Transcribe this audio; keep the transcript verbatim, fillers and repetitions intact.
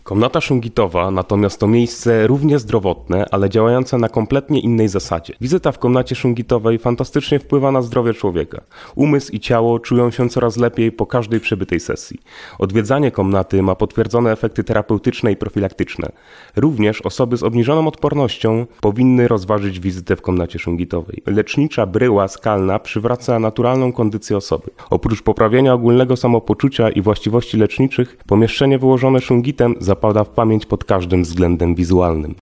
Komnata szungitowa natomiast to miejsce równie zdrowotne, ale działające na kompletnie innej zasadzie. Wizyta w komnacie szungitowej fantastycznie wpływa na zdrowie człowieka. Umysł i ciało czują się coraz lepiej po każdej przebytej sesji. Odwiedzanie komnaty ma potwierdzone efekty terapeutyczne i profilaktyczne. Również osoby z obniżoną odpornością powinny rozważyć wizytę w komnacie szungitowej. Lecznicza bryła skalna przywraca naturalną kondycję osoby. Oprócz poprawienia ogólnego samopoczucia i właściwości leczniczych, pomieszczenie wyłożone szungitem zapada w pamięć pod każdym względem wizualnym.